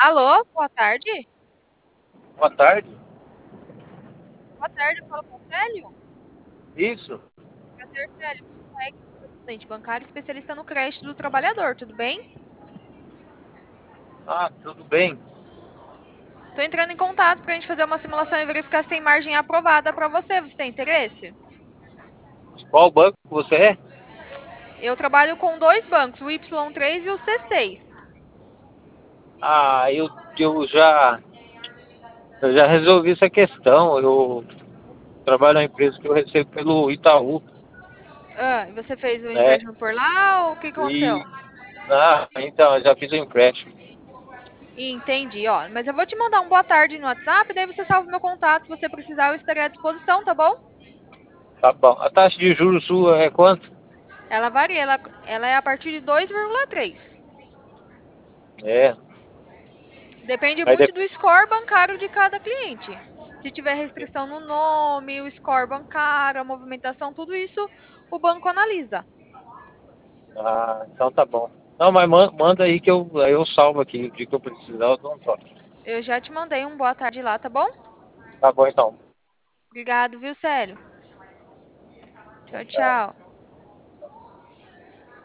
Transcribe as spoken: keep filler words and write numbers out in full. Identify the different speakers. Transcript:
Speaker 1: Alô, boa tarde.
Speaker 2: Boa tarde.
Speaker 1: Boa tarde, eu falo com o Célio?
Speaker 2: Isso.
Speaker 1: Prazer, Célio. É correspondente bancário especialista no crédito do trabalhador, tudo bem?
Speaker 2: Ah, tudo bem.
Speaker 1: Tô entrando em contato pra gente fazer uma simulação e verificar se tem margem aprovada pra você. Você tem interesse?
Speaker 2: Qual banco você é?
Speaker 1: Eu trabalho com dois bancos, o Y três e o C seis.
Speaker 2: Ah, eu, eu já eu já resolvi essa questão. Eu trabalho na empresa que eu recebo pelo Itaú,
Speaker 1: Ah, e você fez o
Speaker 2: né?
Speaker 1: empréstimo por lá ou o que
Speaker 2: E
Speaker 1: aconteceu?
Speaker 2: ah, então, eu já fiz o empréstimo.
Speaker 1: Entendi, ó. Mas eu vou te mandar um boa tarde no WhatsApp, daí você salva o meu contato. Se você precisar, eu estarei à disposição, tá bom?
Speaker 2: Tá bom. A taxa de juros sua é quanto?
Speaker 1: Ela varia, ela, ela é a partir de dois vírgula três.
Speaker 2: É.
Speaker 1: Depende
Speaker 2: Mas
Speaker 1: muito
Speaker 2: de-
Speaker 1: do score bancário de cada cliente. Se tiver restrição no nome, o score bancário, a movimentação, tudo isso o banco analisa.
Speaker 2: ah, então tá bom. Não, mas man- manda aí que eu, aí eu salvo aqui. O dia que eu precisar, eu dou um toque.
Speaker 1: Eu já te mandei um boa tarde lá, tá bom?
Speaker 2: Tá bom, então.
Speaker 1: Obrigado, viu, Célio? Tchau,
Speaker 2: Tchau.
Speaker 1: tchau.